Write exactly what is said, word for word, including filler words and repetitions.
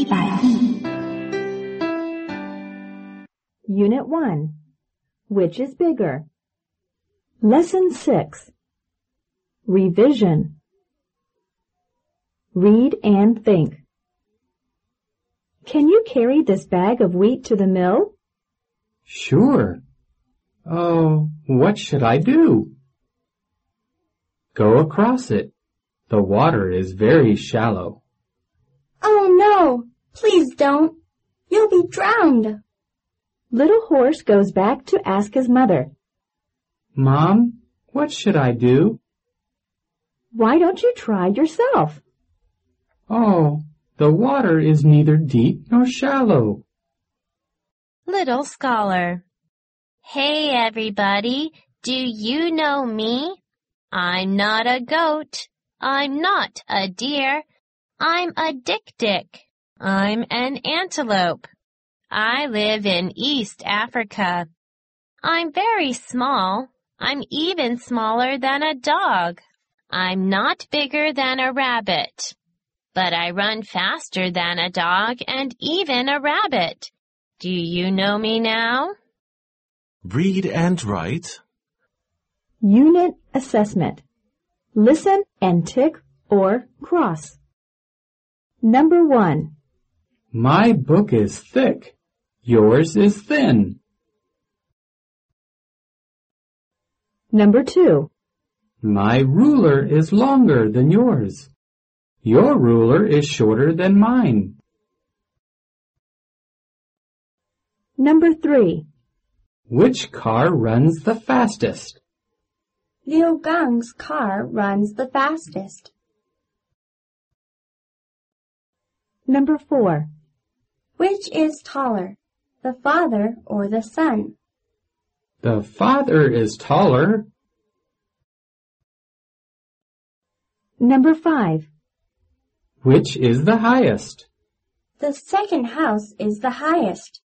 一百亿。 Unit one. Which is bigger? Lesson six. Revision. Read and think. Can you carry this bag of wheat to the mill? Sure. Oh, what should I do? Go across it. The water is very shallow. Oh no, please don't. You'll be drowned. Little Horse goes back to ask his mother. Mom, what should I do? Why don't you try yourself? Oh, the water is neither deep nor shallow. Little Scholar. Hey everybody, do you know me? I'm not a goat. I'm not a deer. I'm a dik-dik. I'm an antelope. I live in East Africa. I'm very small. I'm even smaller than a dog. I'm not bigger than a rabbit. But I run faster than a dog and even a rabbit. Do you know me now? Read and write. Unit assessment. Listen and tick or cross. Number one. My book is thick. Yours is thin. Number two. My ruler is longer than yours. Your ruler is shorter than mine. Number three. Which car runs the fastest? Liu Gang's car runs the fastest. Number four. Which is taller, the father or the son? The father is taller. Number five. Which is the highest? The second house is the highest.